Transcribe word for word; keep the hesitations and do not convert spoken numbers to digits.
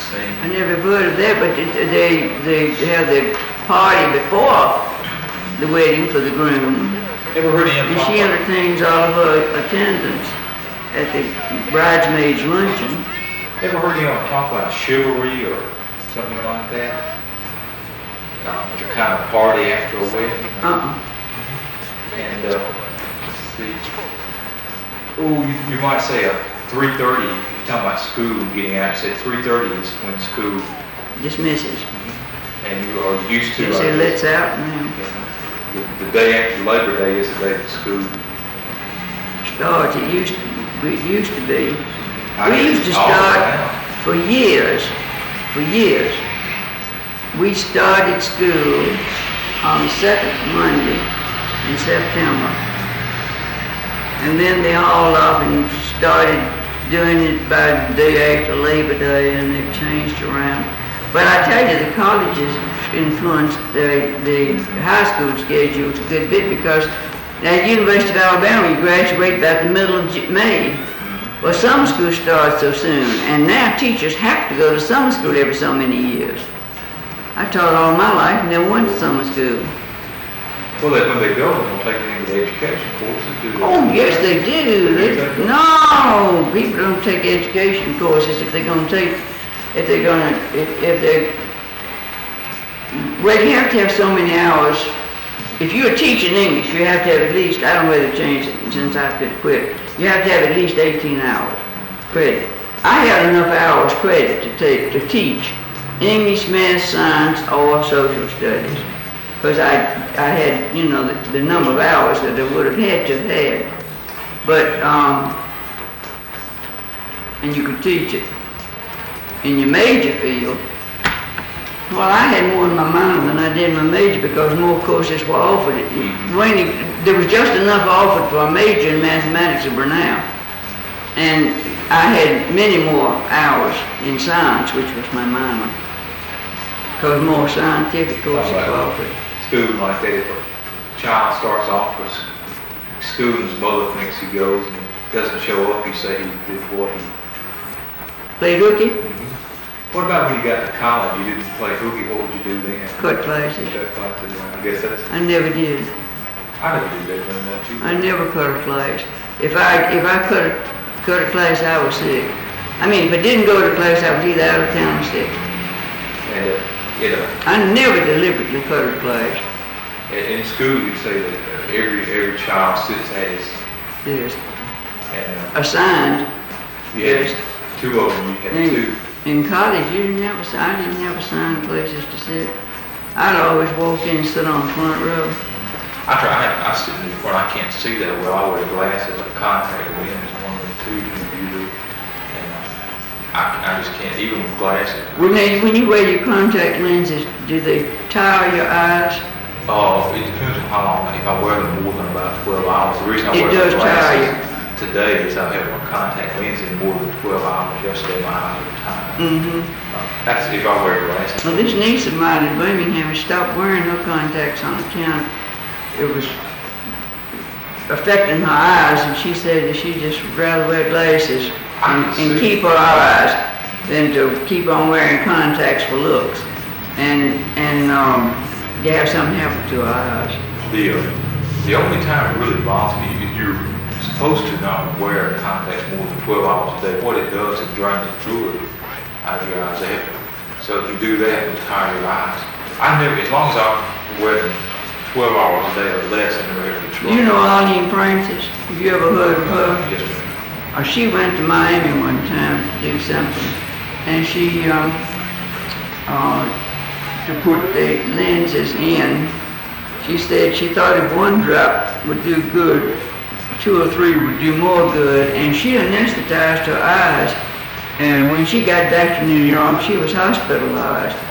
sing. I never heard of that, but it- they, they have the party before the wedding for the groom. Ever heard him And talk she about? entertains all of her attendants at the bridesmaids luncheon. Ever heard him talk about chivalry or something like that? Uh, to kind of party after a wedding? Uh-uh. And, uh, let's see. Oh, you, you might say a three thirty, you're talking about school getting out, you say three thirty is when school, Dismisses. and you are used to. They uh, say let's out now. The, the day after Labor Day is the day that school. Starts, it used to, it used to be. I We guess used to all start around. for years, for years. We started school on the second Monday in September. And then they hauled off and started doing it by the day after Labor Day, and they've changed around. But I tell you, the colleges influenced the, the high school schedules a good bit, because at the University of Alabama, you graduate about the middle of J- May. Well, summer school starts so soon, and now teachers have to go to summer school every so many years. I taught all my life and never went to summer school. Well, they, when they go, they don't take any of the education courses, do they? Oh, yes, they do. They, no, people don't take education courses if they're going to take, if they're going to, if, if they're, well, you have to have so many hours. If you're teaching English, you have to have at least, I don't know whether to change it since I could quit, you have to have at least eighteen hours credit. I had enough hours credit to take, to teach English, math, science, or social studies. Because I, I had, you know, the, the number of hours that I would have had to have had. But, um, and you could teach it in your major field. Well, I had more in my minor than I did in my major, because more courses were offered. When you, there was just enough offered for a major in mathematics at Brenau. And I had many more hours in science, which was my minor, because more scientific courses were offered. School like that, if a child starts off with school and his mother thinks he goes and doesn't show up, you say he did what he... Played hooky, What about when you got to college, you didn't play hooky, what would you do then? cut classes. Cut classes, I guess that's, I never did. I never did that very much either. I never cut a class. If I if I cut a, cut a class, I was sick. I mean, if I didn't go to class, I was either out of town or sick. And, uh, you know, I never deliberately cut a class. in, in school, you say that uh, every, every child sits as, Yes. and uh, Assigned. you had two of them, you had In, two. in college, you didn't have, assi- I didn't have assigned places to sit. I'd always walk in and sit on the front row. I try, I, I sit in the front, I can't see that well, I wear glasses, a contact lens, one of the two, usually, and uh, I, I just can't, even with glasses. When, they, when you wear your contact lenses, do they tire your eyes? Oh, it depends on how long, if I wear them more than about twelve hours. The reason I It wear does the tire glasses today is I have my contact lens in more than twelve hours. Yesterday my eyes were tired. Mm-hmm. Uh, That's if I wear glasses. Well, this niece of mine in Birmingham has stopped wearing her contacts on account it was affecting her eyes, and she said that she just would rather wear glasses and, and keep her eyes than to keep on wearing contacts for looks. And and um, you have something happen to her eyes. The, uh, the only time it really bothers me is you're supposed to not wear contacts more than twelve hours a day. What it does, it drains the fluid out of your eyes. They have to- So if you do that, it will tire your eyes. I never, as long as I wear them twelve hours a day or less, I never have to try. You know Arlene Francis? Have you ever heard of her? Yes, ma'am. Uh, she went to Miami one time to do something, and she, um, uh, to put the lenses in, she said she thought if one drop would do good, two or three would do more good, and she anesthetized her eyes, and when she got back to New York, she was hospitalized.